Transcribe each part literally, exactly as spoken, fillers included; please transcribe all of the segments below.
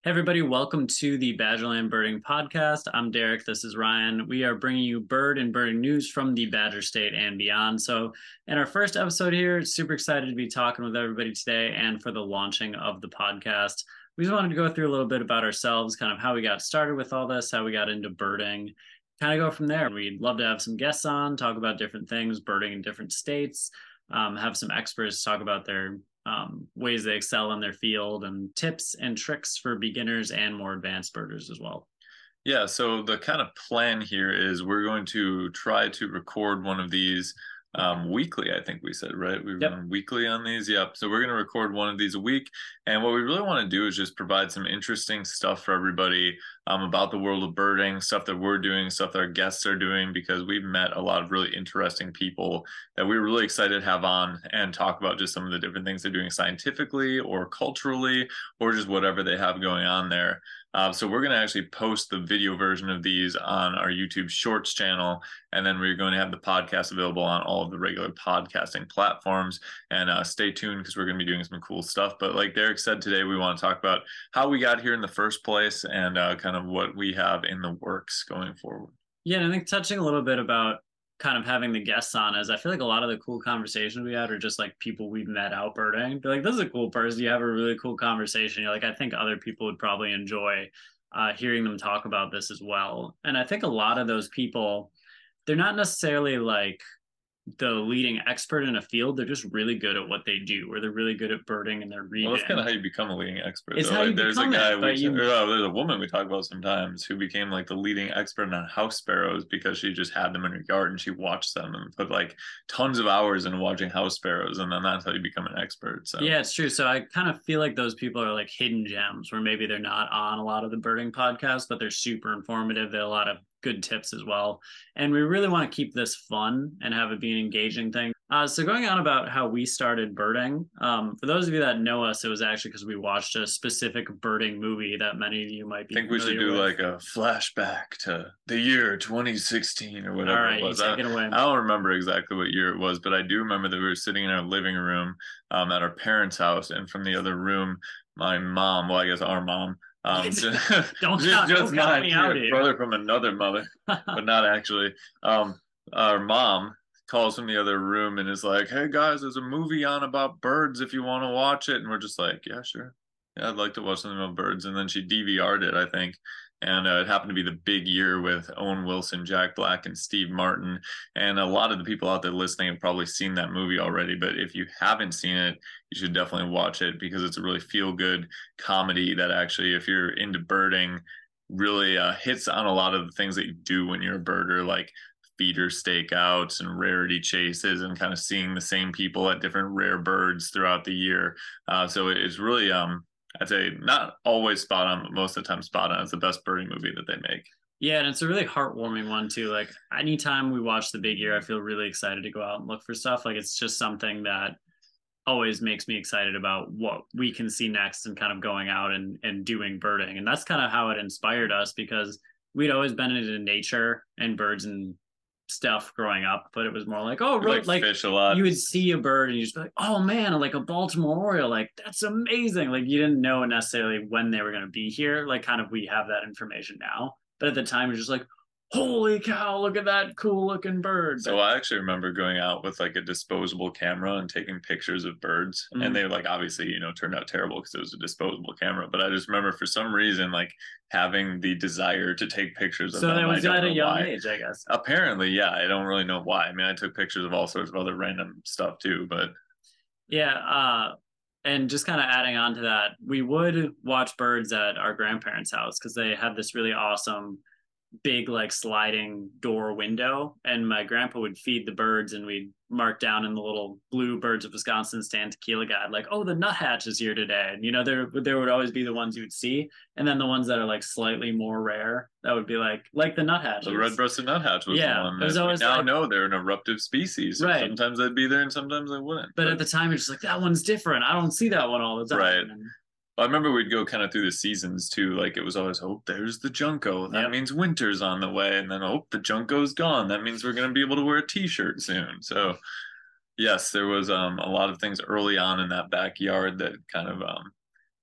Hey everybody, welcome to the Badgerland Birding Podcast. I'm Derek, this is Ryan. We are bringing you bird and birding news from the Badger State and beyond. So, in our first episode here, super excited to be talking with everybody today and for the launching of the podcast. We just wanted to go through a little bit about ourselves, kind of how we got started with all this, how we got into birding, kind of go from there. We'd love to have some guests on, talk about different things, birding in different states, um, have some experts talk about their um, ways they excel in their field and tips and tricks for beginners and more advanced birders as well. Yeah, so the kind of plan here is we're going to try to record one of these um, weekly, I think we said, right? We were Yep. going weekly on these. Yep. So we're going to record one of these a week. And what we really want to do is just provide some interesting stuff for everybody um, about the world of birding, stuff that we're doing, stuff that our guests are doing, because we've met a lot of really interesting people that we were really excited to have on and talk about just some of the different things they're doing scientifically or culturally or just whatever they have going on there. Uh, so we're going to actually post the video version of these on our YouTube Shorts channel, and then we're going to have the podcast available on all of the regular podcasting platforms. And uh, stay tuned because we're going to be doing some cool stuff. But like Derek said, today we want to talk about how we got here in the first place and uh, kind of what we have in the works going forward. Yeah, and I think touching a little bit about kind of having the guests on is I feel like a lot of the cool conversations we had are just like people we've met out birding. Be like, this is a cool person. You have a really cool conversation. You're like, I think other people would probably enjoy uh, hearing them talk about this as well. And I think a lot of those people, they're not necessarily like the leading expert in a field. They're just really good at what they do, or they're really good at birding and their Well, that's kind region. of how you become a leading expert, It's though. how you Like, there's a become guy it, we, but you or, oh, there's a woman we talk about sometimes who became like the leading expert on house sparrows because she just had them in her yard and she watched them and put like tons of hours in watching house sparrows, and then that's how you become an expert. So Yeah, it's true. So I kind of feel like those people are like hidden gems where maybe they're not on a lot of the birding podcasts, but they're super informative. They have a lot of good tips as well. And we really want to keep this fun and have it be an engaging thing. Uh, so going on about how we started birding, um, for those of you that know us, it was actually because we watched a specific birding movie that many of you might I be think we should familiar do with. like a flashback to the year twenty sixteen or All whatever right, it you was. take I, it away. I don't remember exactly what year it was, but I do remember that we were sitting in our living room um, at our parents' house, and from the other room, my mom, well, I guess our mom, um, just, don't just, count, just don't count not me out here, here. brother from another mother, but not actually. Um, our mom calls from the other room and is like, "Hey guys, there's a movie on about birds if you want to watch it." And we're just like, "Yeah, sure. Yeah, I'd like to watch something about birds." And then she D V R'd it, I think. And uh, it happened to be the big year with Owen Wilson, Jack Black, and Steve Martin. And a lot of the people out there listening have probably seen that movie already. But if you haven't seen it, you should definitely watch it because it's a really feel good comedy that actually, if you're into birding, really uh, hits on a lot of the things that you do when you're a birder, like feeder stakeouts and rarity chases and kind of seeing the same people at different rare birds throughout the year. Uh, so it's really, um, I'd say not always spot on, but most of the time spot on. It's the best birding movie that they make. Yeah, and it's a really heartwarming one too. Like anytime we watch The Big Year, I feel really excited to go out and look for stuff. Like it's just something that always makes me excited about what we can see next and kind of going out and, and doing birding. And that's kind of how it inspired us because we'd always been into nature and birds and stuff growing up, but it was more like, oh, We really? like Like fish a lot. you would see a bird and you just be like, oh man, like a Baltimore Oriole, like that's amazing. Like you didn't know necessarily when they were going to be here. Like kind of we have that information now, but at the time you're just like, holy cow, look at that cool looking bird. So But I actually remember going out with like a disposable camera and taking pictures of birds. mm, And they like obviously, you know, turned out terrible because it was a disposable camera. But I just remember for some reason like having the desire to take pictures of so them. that I was don't at a know young why. age, I guess. Apparently, yeah, I don't really know why. I mean, I took pictures of all sorts of other random stuff too, but Yeah, uh, and just kind of adding on to that, we would watch birds at our grandparents' house because they had this really awesome big like sliding door window, and my grandpa would feed the birds and we'd mark down in the little blue Birds of Wisconsin stand tequila guide like, oh, the nuthatch is here today. And you know, there there would always be the ones you would see, and then the ones that are like slightly more rare that would be like like the nuthatch. the red-breasted nuthatch was the Yeah, one it was that we always now like, know they're an eruptive species. So right, sometimes they'd be there and sometimes they wouldn't. but But at the time it's just like that one's different. I don't see that one all the time. right. And I remember we'd go kind of through the seasons too. Like it was always, oh, there's the Junco. That yep. means winter's on the way. And then, oh, the Junco's gone. That means we're going to be able to wear a t-shirt soon. So yes, there was um, a lot of things early on in that backyard that kind of um,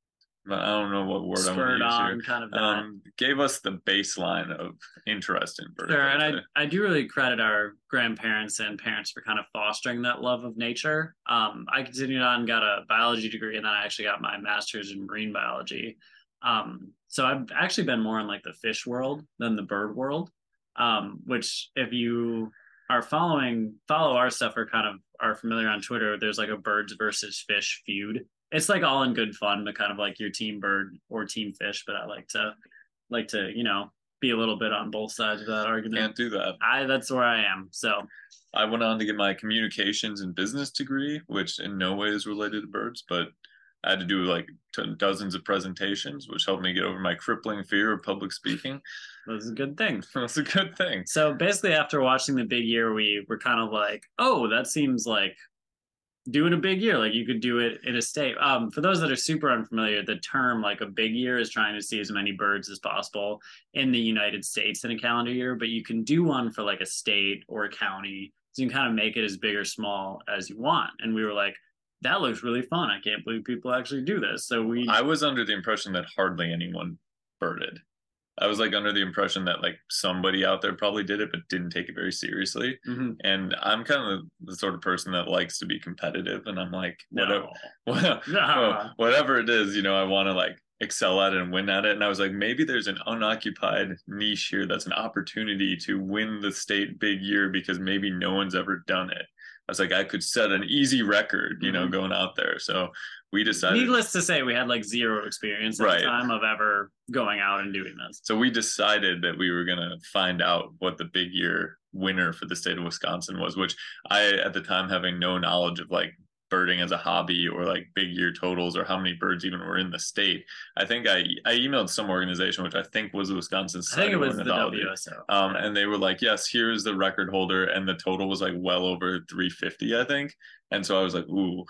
I don't know what word spurred I'm on use kind of that. Um, gave us the baseline of interest in birds. Sure, and I I do really credit our grandparents and parents for kind of fostering that love of nature. Um, I continued on, got a biology degree, and then I actually got my master's in marine biology. Um, so I've actually been more in like the fish world than the bird world. Um, which if you are following follow our stuff or kind of are familiar on Twitter, there's like a birds versus fish feud. It's like all in good fun, but kind of like your team bird or team fish. But I like to like to you know be a little bit on both sides of that argument. Can't do that. I that's where I am. So I went on to get my communications and business degree, which in no way is related to birds, but I had to do like t- dozens of presentations, which helped me get over my crippling fear of public speaking. That's a good thing. That's a good thing. So basically, after watching the big year, we were kind of like, oh, that seems like doing a big year. Like you could do it in a state. Um, for those that are super unfamiliar, the term like a big year is trying to see as many birds as possible in the United States in a calendar year, but you can do one for like a state or a county. So you can kind of make it as big or small as you want. And we were like, that looks really fun. I can't believe people actually do this. So we I was under the impression that hardly anyone birded. I was like under the impression that like somebody out there probably did it, but didn't take it very seriously. Mm-hmm. And I'm kind of the, the sort of person that likes to be competitive. And I'm like, whatever, no. well, whatever it is, you know, I want to like excel at it and win at it. And I was like, maybe there's an unoccupied niche here that's an opportunity to win the state big year because maybe no one's ever done it. I was like, I could set an easy record, you know, mm-hmm. going out there. So we decided. Needless to say, we had like zero experience at right. the time of ever going out and doing this. So we decided that we were going to find out what the big year winner for the state of Wisconsin was, which I, at the time, having no knowledge of like birding as a hobby or like big year totals or how many birds even were in the state. I think I I emailed some organization, which I think was the Wisconsin Society. I think it was the W S O. Um, and they were like, yes, here's the record holder. And the total was like well over three fifty, I think. And so I was like, ooh,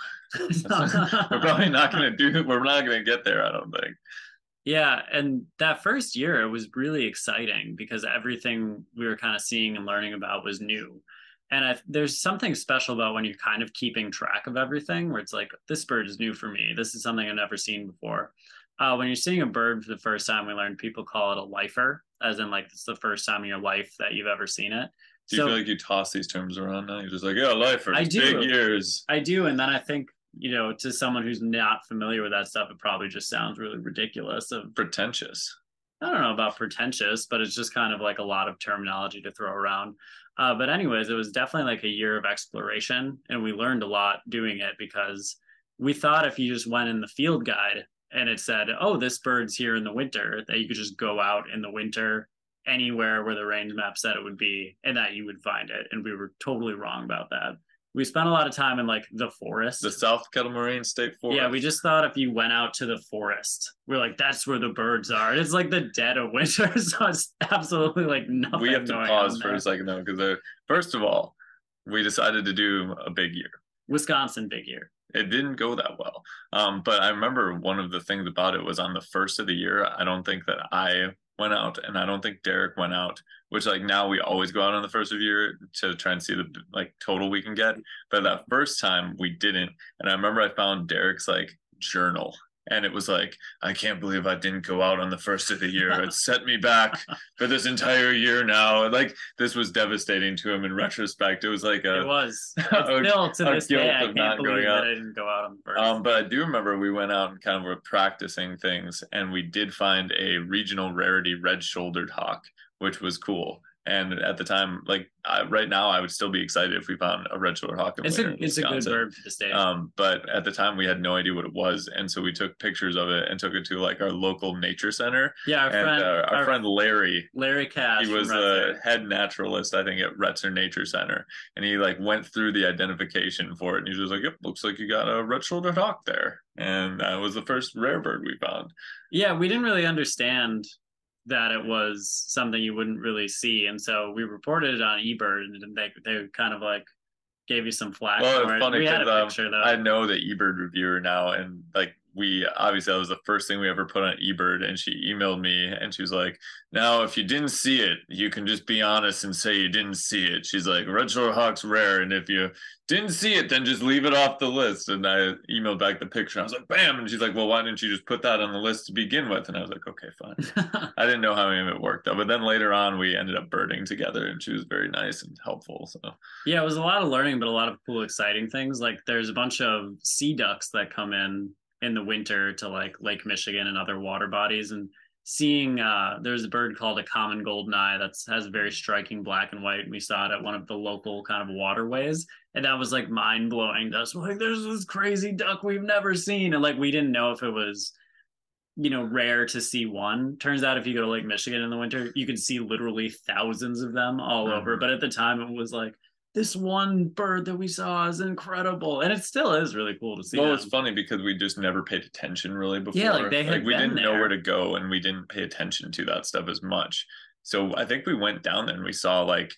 we're probably not going to do, we're not going to get there, I don't think. Yeah. And that first year, it was really exciting because everything we were kind of seeing and learning about was new. And I, there's something special about when you're kind of keeping track of everything where it's like, this bird is new for me. This is something I've never seen before. Uh, when you're seeing a bird for the first time, we learned people call it a lifer, as in like it's the first time in your life that you've ever seen it. Do you so, feel like you toss these terms around now? You're just like, yeah, lifer, I do. Big years. I do. And then I think, you know, to someone who's not familiar with that stuff, it probably just sounds really ridiculous. Of pretentious. I don't know about pretentious, but it's just kind of like a lot of terminology to throw around. Uh, but anyways, it was definitely like a year of exploration, and we learned a lot doing it because we thought if you just went in the field guide and it said, oh, this bird's here in the winter, that you could just go out in the winter anywhere where the range map said it would be and that you would find it. And we were totally wrong about that. We spent a lot of time in like the forest. The South Kettle Moraine State Forest. Yeah, we just thought if you went out to the forest, we're like, that's where the birds are. And it's like the dead of winter, so it's absolutely like nothing. We have to pause for a second though, because first of all, we decided to do a big year. Wisconsin big year. It didn't go that well. Um, but I remember one of the things about it was on the first of the year, I don't think that I went out and I don't think Derek went out, which like now we always go out on the first of the year to try and see the like total we can get. But that first time we didn't. And I remember I found Derek's like journal and it was like, I can't believe I didn't go out on the first of the year. It set me back for this entire year now. And like this was devastating to him in retrospect. It was like a, it was it's still to this day. I can't believe that I didn't go out on the first. Um, but I do remember we went out and kind of were practicing things, and we did find a regional rarity red-shouldered hawk, which was cool. And at the time, like I, right now, I would still be excited if we found a red-shouldered hawk. It's a it's a good bird for the state. Um, but at the time, we had no idea what it was, and so we took pictures of it and took it to like our local nature center. Yeah, our and, friend, uh, our, our friend Larry, Larry Cash. He was a head naturalist, I think, at Retzer Nature Center, and he like went through the identification for it, and he was like, "Yep, looks like you got a red-shouldered hawk there," and that was the first rare bird we found. Yeah, we didn't really understand that it was something you wouldn't really see, and so we reported it on eBird, and they they kind of like gave you some flack well, for it's it. Funny we had a um, picture though. I know the eBird reviewer now, and like we obviously that was the first thing we ever put on eBird, and she emailed me and she was like, now if you didn't see it, you can just be honest and say you didn't see it. She's like, red shoulder hawk's rare, and if you didn't see it, then just leave it off the list. And I emailed back the picture. I was like, bam, and she's like, well, why didn't you just put that on the list to begin with? And I was like, okay, fine. I didn't know how any of it worked though, but then later on we ended up birding together, and she was very nice and helpful. So yeah, it was a lot of learning, but a lot of cool, exciting things. Like there's a bunch of sea ducks that come in in the winter to like Lake Michigan and other water bodies, and seeing uh there's a bird called a common goldeneye that has a very striking black and white. We saw it at one of the local kind of waterways, and that was like mind blowing to us. We're like, there's this crazy duck we've never seen, and like we didn't know if it was, you know, rare to see one. Turns out if you go to Lake Michigan in the winter, you can see literally thousands of them all mm-hmm. over. But at the time it was like, this one bird that we saw is incredible, and it still is really cool to see. Well, them. It's funny because we just never paid attention really before. Yeah, like they had like we didn't there. know where to go, and we didn't pay attention to that stuff as much. So I think we went down there and we saw like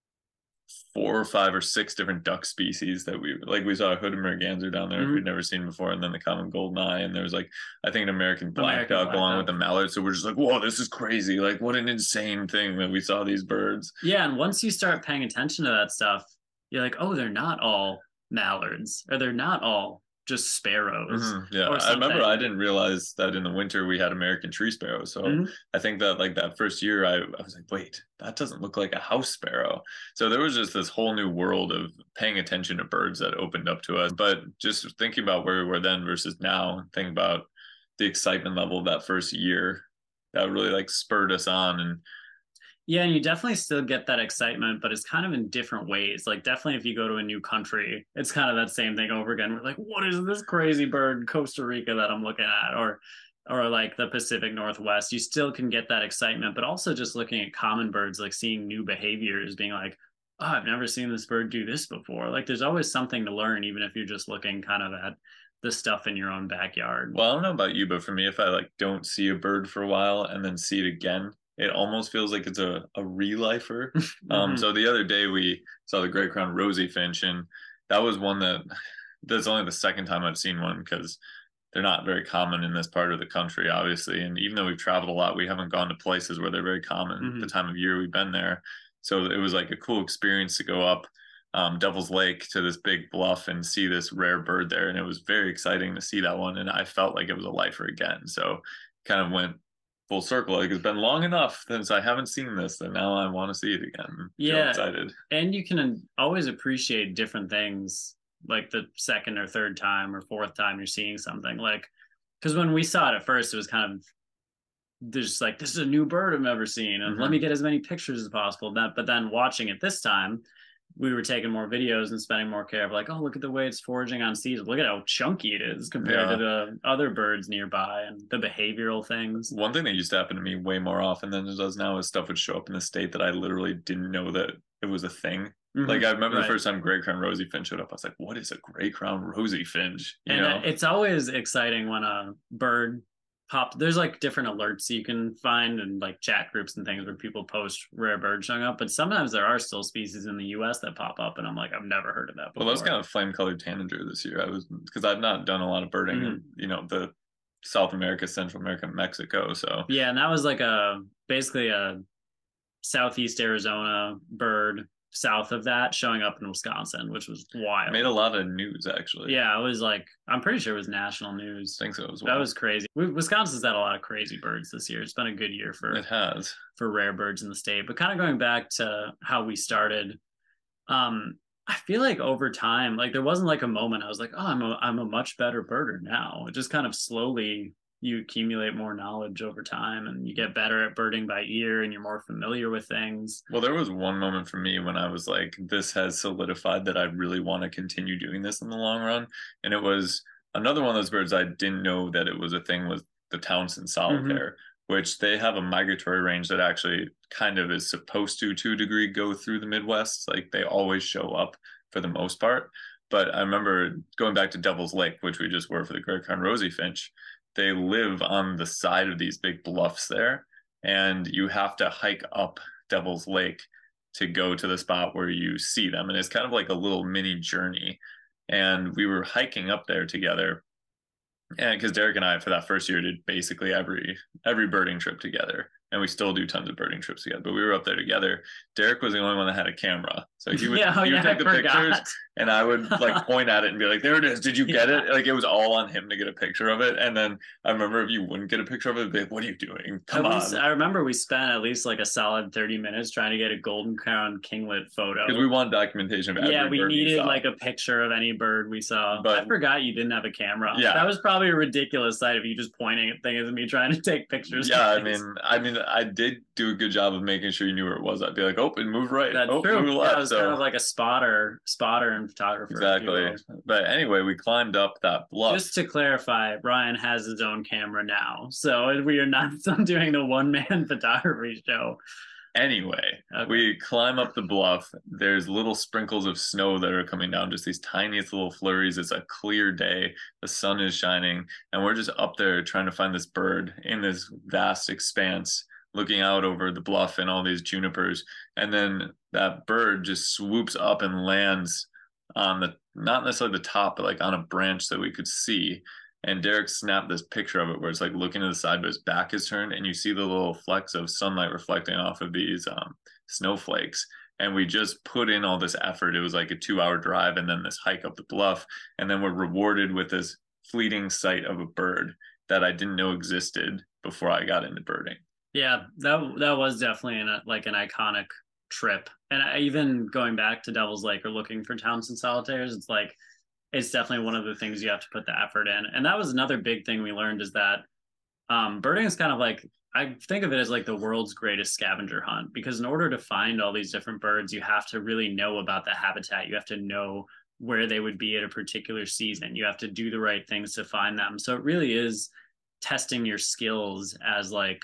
four or five or six different duck species that we like. We saw a hooded merganser down there mm-hmm. we'd never seen before, and then the common goldeneye, and there was like I think an American black American duck black along duck. with the mallard. So we're just like, whoa, this is crazy! Like what an insane thing that we saw these birds. Yeah, and once you start paying attention to that stuff, you're like, oh, they're not all mallards, or they're not all just sparrows. Mm-hmm. Yeah, I remember I didn't realize that in the winter we had American tree sparrows. So mm-hmm. I think that like that first year I, I was like, wait, that doesn't look like a house sparrow. So there was just this whole new world of paying attention to birds that opened up to us. But just thinking about where we were then versus now, thinking about the excitement level of that first year, that really like spurred us on. And yeah, and you definitely still get that excitement, but it's kind of in different ways. Like definitely if you go to a new country, it's kind of that same thing over again. We're like, what is this crazy bird, Costa Rica, that I'm looking at? Or or like the Pacific Northwest. You still can get that excitement, but also just looking at common birds, like seeing new behaviors, being like, oh, I've never seen this bird do this before. Like there's always something to learn, even if you're just looking kind of at the stuff in your own backyard. Well, I don't know about you, but for me, if I like don't see a bird for a while and then see it again, it almost feels like it's a, a re-lifer. mm-hmm. Um, so the other day we saw the gray crown rosy finch, and that was one that that's only the second time I've seen one because they're not very common in this part of the country, obviously. And even though we've traveled a lot, we haven't gone to places where they're very common mm-hmm. the time of year we've been there. So it was like a cool experience to go up um, Devil's Lake to this big bluff and see this rare bird there. And it was very exciting to see that one. And I felt like it was a lifer again. So kind of went full circle. Like it's been long enough since I haven't seen this that now I want to see it again. Yeah, excited. And you can always appreciate different things like the second or third time or fourth time you're seeing something. Like because when we saw it at first, it was kind of there's like this is a new bird I've never seen, and mm-hmm. let me get as many pictures as possible. That but then watching it this time, we were taking more videos and spending more care of like, oh, look at the way it's foraging on seeds. Look at how chunky it is compared yeah. to the other birds nearby, and the behavioral things. One thing that used to happen to me way more often than it does now is stuff would show up in the state that I literally didn't know that it was a thing. Mm-hmm. Like I remember right. the first time gray crown rosy finch showed up, I was like, what is a gray crown rosy finch? You and know? It's always exciting when a bird pop there's like different alerts you can find and like chat groups and things where people post rare birds showing up, but sometimes there are still species in the U S that pop up and I'm like, I've never heard of that before. Well, that was kind of flame colored tanager this year. I was because I've not done a lot of birding mm-hmm. in, you know, the South America, Central America, Mexico. So yeah, and that was like a basically a southeast Arizona bird south of that showing up in Wisconsin, which was wild. It made a lot of news actually. Yeah, it was like I'm pretty sure it was national news. I think so as well. That was crazy. Wisconsin's had a lot of crazy birds this year. It's been a good year for it has for rare birds in the state. But kind of going back to how we started, um, I feel like over time, like there wasn't like a moment I was like, oh, I'm a I'm a much better birder now. It just kind of slowly you accumulate more knowledge over time and you get better at birding by ear and you're more familiar with things. Well, there was one moment for me when I was like, this has solidified that I really want to continue doing this in the long run. And it was another one of those birds I didn't know that it was a thing was the Townsend solitaire, mm-hmm. which they have a migratory range that actually kind of is supposed to, to a degree, go through the Midwest. Like they always show up for the most part. But I remember going back to Devil's Lake, which we just were for the gray crown rosy finch. They live on the side of these big bluffs there, and you have to hike up Devil's Lake to go to the spot where you see them. And it's kind of like a little mini journey. And we were hiking up there together, And because Derek and I, for that first year, did basically every every birding trip together, and we still do tons of birding trips together. But we were up there together. Derek was the only one that had a camera, so he would Yeah, oh, he would yeah, take I the pictures, forgot. and I would like point at it and be like, "There it is. Did you get Yeah. it?" Like it was all on him to get a picture of it. And then I remember if you wouldn't get a picture of it, it'd be like, "What are you doing? Come Uh, we, on!" I remember we spent at least like a solid thirty minutes trying to get a golden crown kinglet photo. Because we want documentation of every Yeah, we bird needed saw. like a picture of any bird we saw. But I forgot you didn't have a camera. Yeah. That was probably a ridiculous sight of you just pointing at things and me trying to take pictures. Yeah, of I things. mean, I mean, I did do a good job of making sure you knew where it was. I'd be like, "Oh, and move right. That's oh, true. move Yeah, left." I was so kind of like a spotter, spotter and photographer. if you exactly. will. But anyway, we climbed up that bluff. Just to clarify, Ryan has his own camera now, so we are not doing the one man photography show. Anyway, Okay. we climb up the bluff. There's little sprinkles of snow that are coming down, just these tiniest little flurries. It's a clear day. The sun is shining, and we're just up there trying to find this bird in this vast expanse, looking out over the bluff and all these junipers. And then that bird just swoops up and lands on the, not necessarily the top, but like on a branch that we could see. And Derek snapped this picture of it where it's like looking to the side, but his back is turned, and you see the little flecks of sunlight reflecting off of these um, snowflakes. And we just put in all this effort. It was like a two hour drive and then this hike up the bluff. And then we're rewarded with this fleeting sight of a bird that I didn't know existed before I got into birding. Yeah, that that was definitely an, like an iconic trip. And I, even going back to Devil's Lake or looking for Townsend Solitaires, it's like, it's definitely one of the things you have to put the effort in. And that was another big thing we learned is that um, birding is kind of like, I think of it as like the world's greatest scavenger hunt, because in order to find all these different birds, you have to really know about the habitat. You have to know where they would be at a particular season. You have to do the right things to find them. So it really is testing your skills as like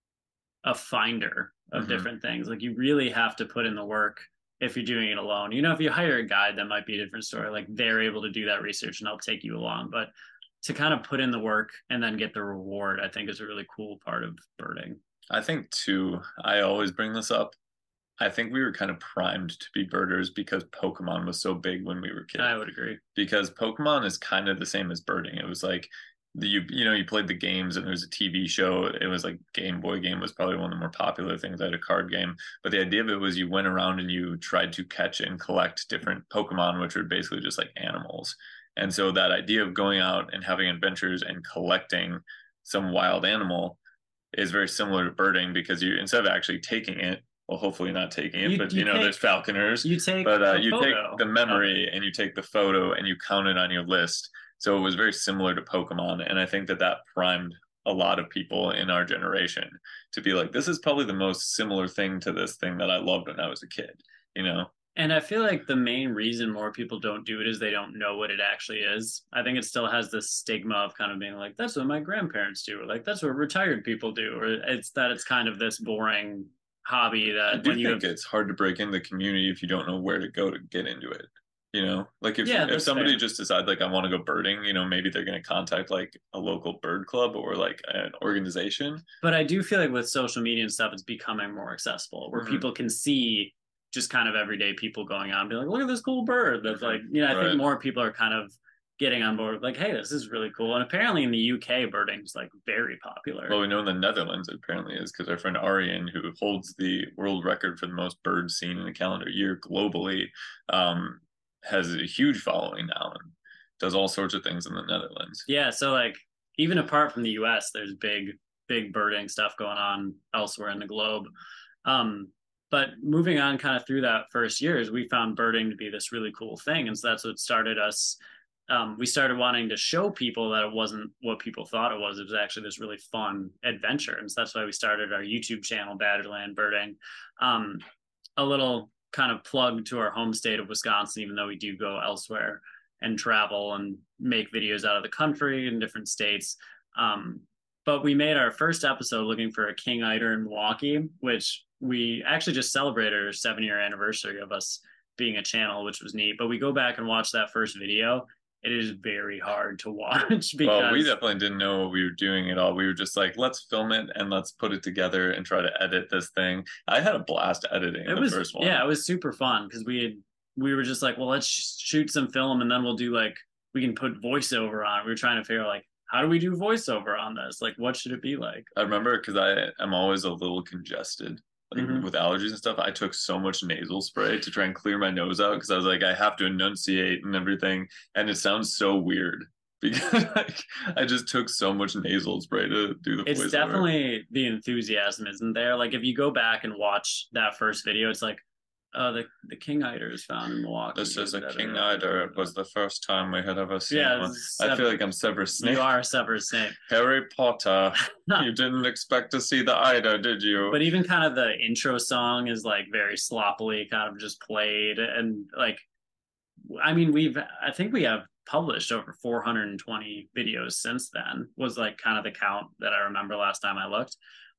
a finder of mm-hmm. different things. Like you really have to put in the work if you're doing it alone. You know, if you hire a guide, that might be a different story. Like they're able to do that research and they'll take you along. But to kind of put in the work and then get the reward, I think is a really cool part of birding. I think too, I always bring this up. I think we were kind of primed to be birders because Pokemon was so big when we were kids. I would agree. Because Pokemon is kind of the same as birding. It was like, the, you you know, you played the games and there was a T V show. It was like Game Boy game was probably one of the more popular things. I had a card game. But the idea of it was you went around and you tried to catch and collect different Pokemon, which are basically just like animals. And so that idea of going out and having adventures and collecting some wild animal is very similar to birding, because you, instead of actually taking it, well, hopefully not taking it, you, but you, you know, take, there's falconers. You take, but uh, you photo. take the memory and you take the photo and you count it on your list. So it was very similar to Pokemon. And I think that that primed a lot of people in our generation to be like, this is probably the most similar thing to this thing that I loved when I was a kid, you know? And I feel like the main reason more people don't do it is they don't know what it actually is. I think it still has this stigma of kind of being like, that's what my grandparents do, or like, that's what retired people do, or it's that it's kind of this boring hobby that I do when you think have... it's hard to break into the community if you don't know where to go to get into it. You know, like if, yeah, if somebody fair. just decides like I want to go birding, you know, maybe they're going to contact like a local bird club or like an organization. But I do feel like with social media and stuff, it's becoming more accessible where mm-hmm. people can see just kind of everyday people going on and be like, look at this cool bird. That's like, you know, I right. think more people are kind of getting on board like, hey, this is really cool. And apparently in the U K, birding is like very popular. Well, we know in the Netherlands it apparently is, because our friend Arian, who holds the world record for the most birds seen in a calendar year globally, um, has a huge following now and does all sorts of things in the Netherlands. Yeah, so like even apart from the U S, there's big, big birding stuff going on elsewhere in the globe. Um, but moving on kind of through that first years, we found birding to be this really cool thing. And so that's what started us. Um, we started wanting to show people that it wasn't what people thought it was. It was actually this really fun adventure. And so that's why we started our YouTube channel, Badgerland Birding. Um, a little kind of plug to our home state of Wisconsin, even though we do go elsewhere and travel and make videos out of the country in different states. Um, but we made our first episode looking for a king eider in Milwaukee, which we actually just celebrated our seven year anniversary of us being a channel, which was neat. But we go back and watch that first video. It is very hard to watch because well, we definitely didn't know what we were doing at all. We were just like, let's film it and let's put it together and try to edit this thing. I had a blast editing it the was, first one. Yeah, it was super fun because we had we were just like, well, let's shoot some film and then we'll do like we can put voiceover on it. We were trying to figure out like how do we do voiceover on this? Like, what should it be like? I remember because I am always a little congested, like Mhm. with allergies and stuff. I took so much nasal spray to try and clear my nose out because I was like, I have to enunciate and everything, and it sounds so weird because like I just took so much nasal spray to do the It's voiceover. definitely the enthusiasm isn't there. Like, if you go back and watch that first video, it's like, oh, the the king eider is found in Milwaukee. This is a Da, da, king da, da, da, eider. da. It was the first time we had ever seen Yeah, one. it's I feel Sever- like I'm Severus Snape. You are Severus Snape. Harry Potter. You didn't expect to see the eider, did you? But even kind of the intro song is like very sloppily kind of just played. And like, I mean, we've, I think we have published over four hundred twenty videos since then, was like kind of the count that I remember last time I looked.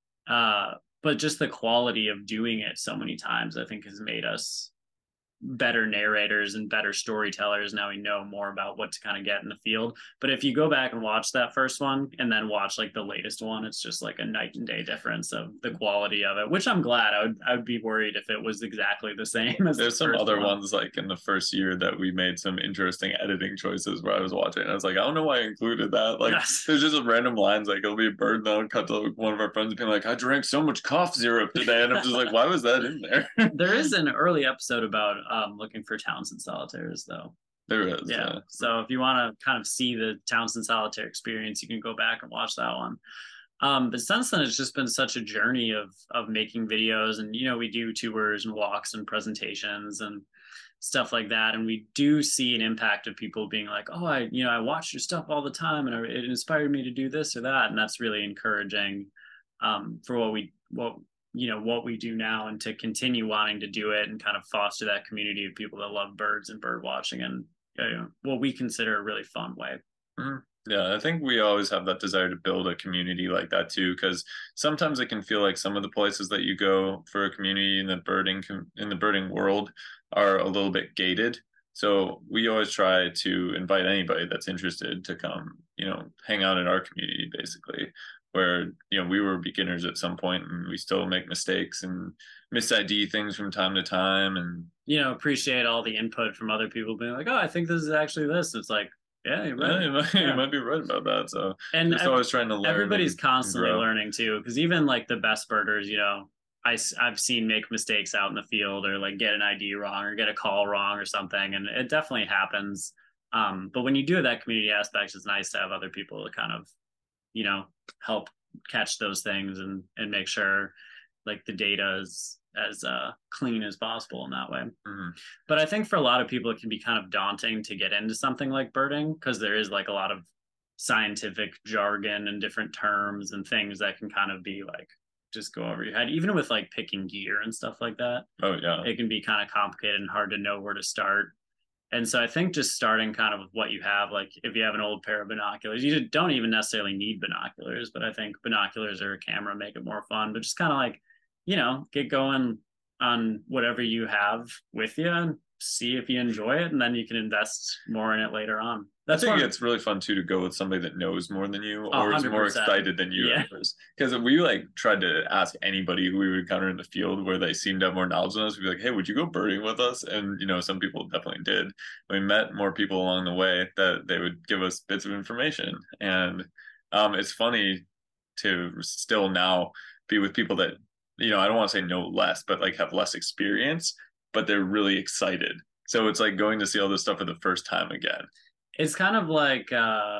Uh, but just the quality of doing it so many times, I think, has made us better narrators and better storytellers. Now we know more about what to kind of get in the field. But if you go back and watch that first one and then watch like the latest one, it's just like a night and day difference of the quality of it, which I'm glad. I would I would be worried if it was exactly the same as there's the some first other one. ones like in the first year that we made some interesting editing choices where I was watching and I was like, I don't know why I included that. Like Yes. there's just random lines, like it'll be a bird and I'll cut to one of our friends being like, I drank so much cough syrup today, and I'm just like, why was that in there? There is an early episode about um looking for Townsend solitaires though. There is, yeah. yeah. So if you want to kind of see the Townsend solitaire experience, you can go back and watch that one. Um, but since then, it's just been such a journey of of making videos, and you know, we do tours and walks and presentations and stuff like that, and we do see an impact of people being like, "Oh, I, you know, I watch your stuff all the time, and it inspired me to do this or that," and that's really encouraging um, for what we what you know what we do now, and to continue wanting to do it and kind of foster that community of people that love birds and bird watching, and you know, what we consider a really fun way. Mm-hmm. Yeah, I think we always have that desire to build a community like that too, because sometimes it can feel like some of the places that you go for a community in the birding in the birding world are a little bit gated. So we always try to invite anybody that's interested to come, you know, hang out in our community, basically, where, you know, we were beginners at some point and we still make mistakes and mis I D things from time to time, and you know, appreciate all the input from other people being like, oh, I think this is actually this. It's like, yeah, you're right. Yeah, you, might, yeah. you might be right about that. So and just ev- always trying to learn. Everybody's and, constantly and learning too, because even like the best birders, you know, I, I've seen make mistakes out in the field, or like get an I D wrong or get a call wrong or something. And it definitely happens. Um, but when you do that community aspect, it's nice to have other people to kind of, you know, help catch those things and, and make sure like the data is as uh, clean as possible in that way. Mm-hmm. But I think for a lot of people, it can be kind of daunting to get into something like birding, because there is like a lot of scientific jargon and different terms and things that can kind of be like, just go over your head, even with like picking gear and stuff like that. Oh yeah. It can be kind of complicated and hard to know where to start. And so I think just starting kind of with what you have, like if you have an old pair of binoculars, you don't even necessarily need binoculars, but I think binoculars or a camera make it more fun. But just kind of like, you know, get going on whatever you have with you and see if you enjoy it, and then you can invest more in it later on. That's I think it's really fun too to go with somebody that knows more than you, or is more excited than you. Because yeah. we like tried to ask anybody who we would encounter in the field where they seemed to have more knowledge than us. We'd be like, "Hey, would you go birding with us?" And you know, some people definitely did. We met more people along the way that they would give us bits of information, and um, it's funny to still now be with people that, you know, I don't want to say know less, but like have less experience, but they're really excited. So it's like going to see all this stuff for the first time again. It's kind of like, uh,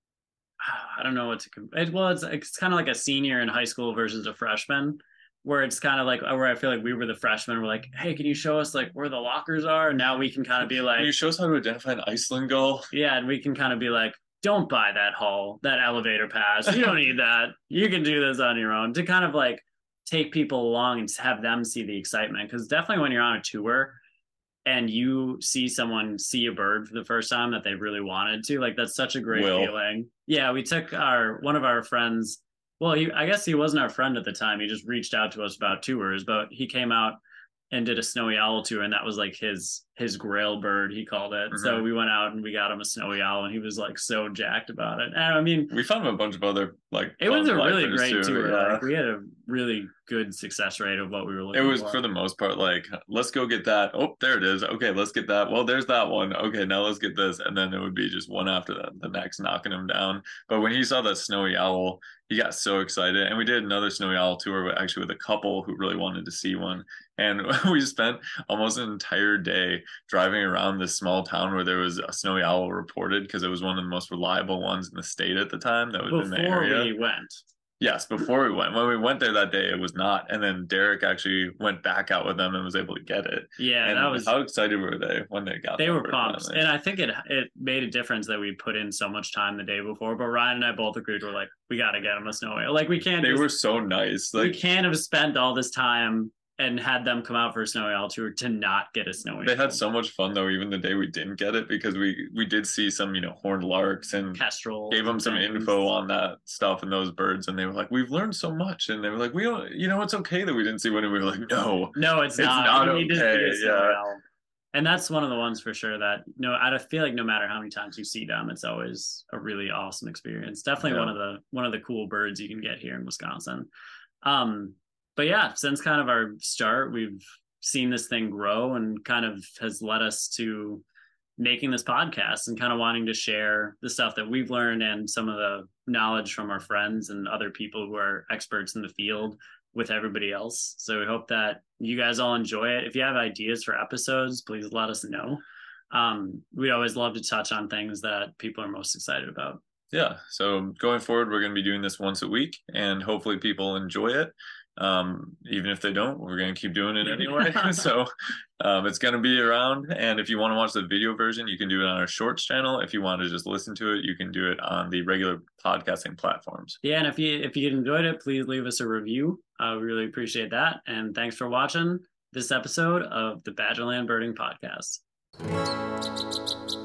I don't know what to, it, well, it's, it's kind of like a senior in high school versus a freshman, where it's kind of like, where I feel like we were the freshmen. We're like, hey, can you show us like where the lockers are? And now we can kind of be like, can you show us how to identify an Iceland gull? Yeah. And we can kind of be like, don't buy that hull, that elevator pass. You don't need that. You can do this on your own, to kind of like take people along and have them see the excitement. Because definitely when you're on a tour and you see someone see a bird for the first time that they really wanted to, like, that's such a great Will. feeling. Yeah, we took our one of our friends. Well, he, I guess he wasn't our friend at the time. He just reached out to us about tours, but he came out and did a snowy owl tour, and that was like his his grail bird, he called it. Mm-hmm. So we went out and we got him a snowy owl, and he was like so jacked about it. And I mean, we found him a bunch of other like. It was a really great too, tour. Yeah. Like, we had a really good success rate of what we were looking for. It was for. for the most part like, let's go get that. Oh, there it is. Okay, let's get that. Well, there's that one. Okay, now let's get this, and then it would be just one after that, the next knocking him down. But when he saw that snowy owl, he got so excited. And we did another snowy owl tour, but actually with a couple who really wanted to see one. And we spent almost an entire day driving around this small town where there was a snowy owl reported, because it was one of the most reliable ones in the state at the time that was before in the area. Before we went. Yes, before we went. When we went there that day, it was not. And then Derek actually went back out with them and was able to get it. Yeah, and that was. How excited were they when they got? They were pumped, and I think it it made a difference that we put in so much time the day before. But Ryan and I both agreed, we're like, we got to get them a snowy owl. Like, we can't. They just, were so nice. Like, we can't have spent all this time and had them come out for a snowy owl tour to not get a snowy they owl. Had so much fun though, even the day we didn't get it, because we we did see some, you know, horned larks and kestrels, gave them some things. info on that stuff and those birds, and they were like, we've learned so much, and they were like, we don't, you know, it's okay that we didn't see one, and we were like, no, no, it's, it's not, not okay. Yeah. Owl. And that's one of the ones for sure that, you know, I feel like no matter how many times you see them, it's always a really awesome experience. Definitely yeah. one of the one of the cool birds you can get here in Wisconsin. Um, But yeah, since kind of our start, we've seen this thing grow, and kind of has led us to making this podcast and kind of wanting to share the stuff that we've learned and some of the knowledge from our friends and other people who are experts in the field with everybody else. So we hope that you guys all enjoy it. If you have ideas for episodes, please let us know. Um, we always love to touch on things that people are most excited about. Yeah. So going forward, we're going to be doing this once a week, and hopefully people enjoy it. Um, even if they don't, we're going to keep doing it anyway. So um, it's going to be around. And if you want to watch the video version, you can do it on our shorts channel. If you want to just listen to it, you can do it on the regular podcasting platforms. Yeah. And if you, if you enjoyed it, please leave us a review. I uh, we really appreciate that. And thanks for watching this episode of the Badgerland Birding Podcast.